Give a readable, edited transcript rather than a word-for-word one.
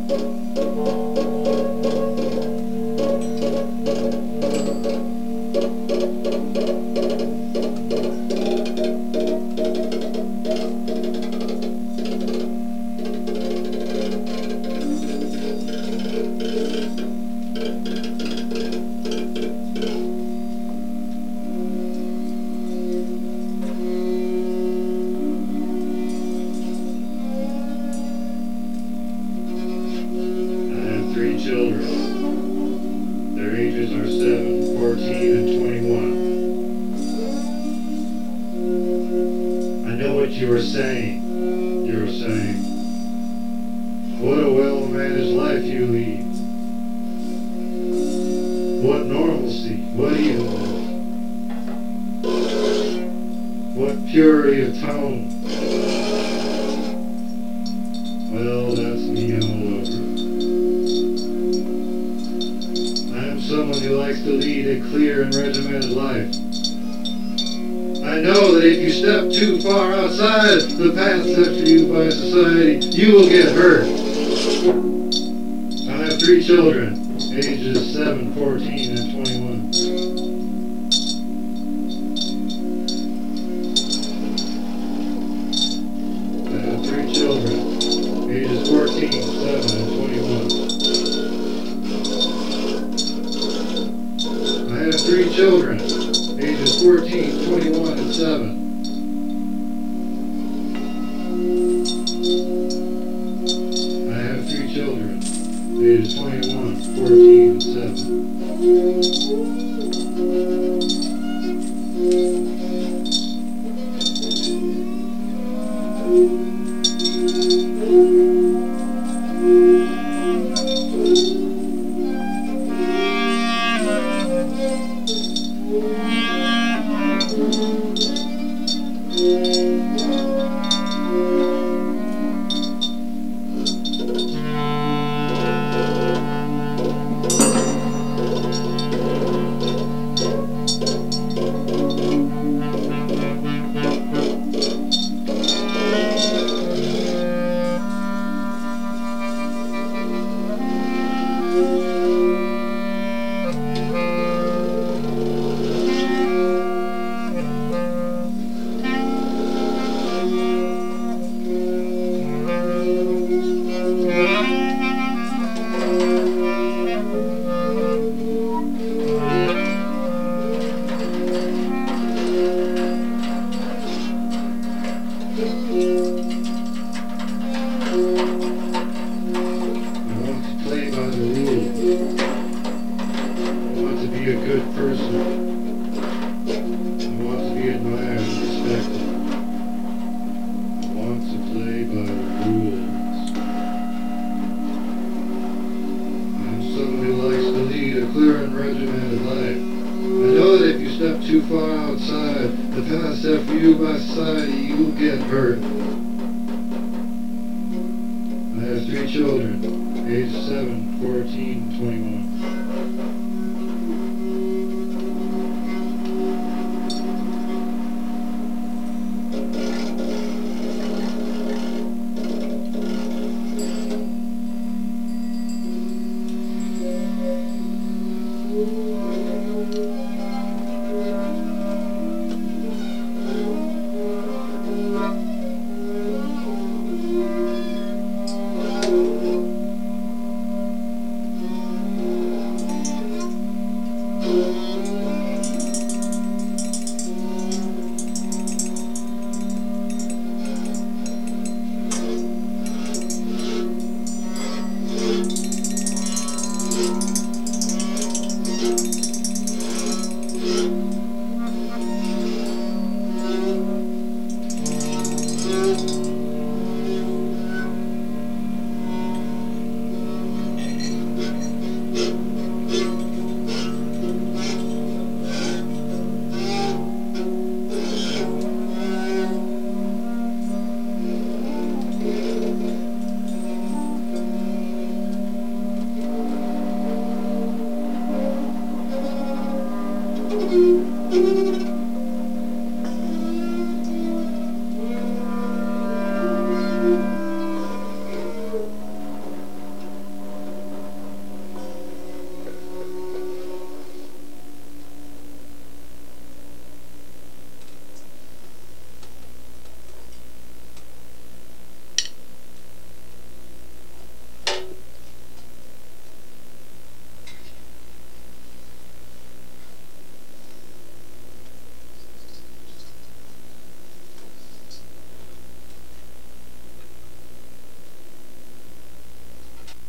Children. Their ages are 7, 14, and 21. I know what you were saying. You were saying, what a well-managed life you lead. What normalcy, what eveness, what purity of tone. Well, that's me all over. Someone who likes to lead a clear and regimented life. I know that if you step too far outside the path set for you by society, you will get hurt. I have 3 children, ages 7, 14, and 21. I have 3 children, ages 14, 7, and 21. I have 3 children, ages 14, 21, and 7. I have 3 children, ages 21, 14, and 7. A good person. I want to be admired and respected. I want to play by the rules. I'm someone who likes to lead a clear and regimented life. I know that if you step too far outside the path set for you by society, you will get hurt. I have 3 children, ages 7, 14, and 21. Thank you.